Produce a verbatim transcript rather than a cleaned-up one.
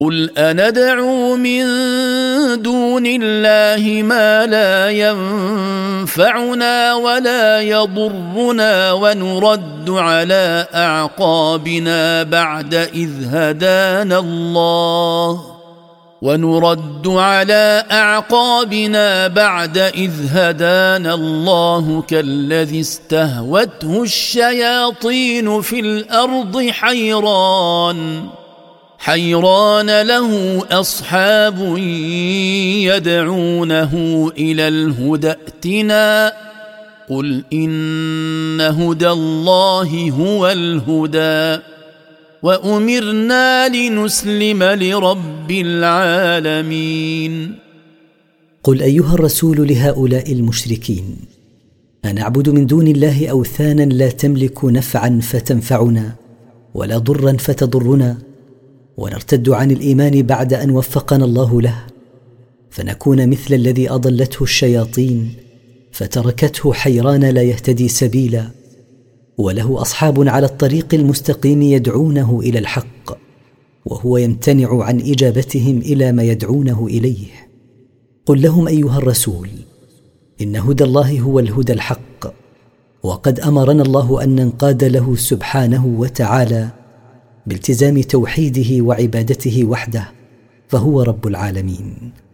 قل أندعو من دون الله ما لا ينفعنا ولا يضرنا ونرد على أعقابنا بعد إذ هدانا الله ونرد على أعقابنا بعد إذ هدانا الله كالذي استهوته الشياطين في الأرض حيران حيران له أصحاب يدعونه إلى الهدى ائتنا قل إن هدى الله هو الهدى وأمرنا لنسلم لرب العالمين. قل أيها الرسول لهؤلاء المشركين: أنعبد من دون الله أوثانا لا تملك نفعا فتنفعنا ولا ضرا فتضرنا، ونرتد عن الإيمان بعد أن وفقنا الله له، فنكون مثل الذي أضلته الشياطين فتركته حيران لا يهتدي سبيلا، وله أصحاب على الطريق المستقيم يدعونه إلى الحق، وهو يمتنع عن إجابتهم إلى ما يدعونه إليه. قل لهم أيها الرسول: إن هدى الله هو الهدى الحق، وقد أمرنا الله أن ننقاد له سبحانه وتعالى بالتزام توحيده وعبادته وحده، فهو رب العالمين.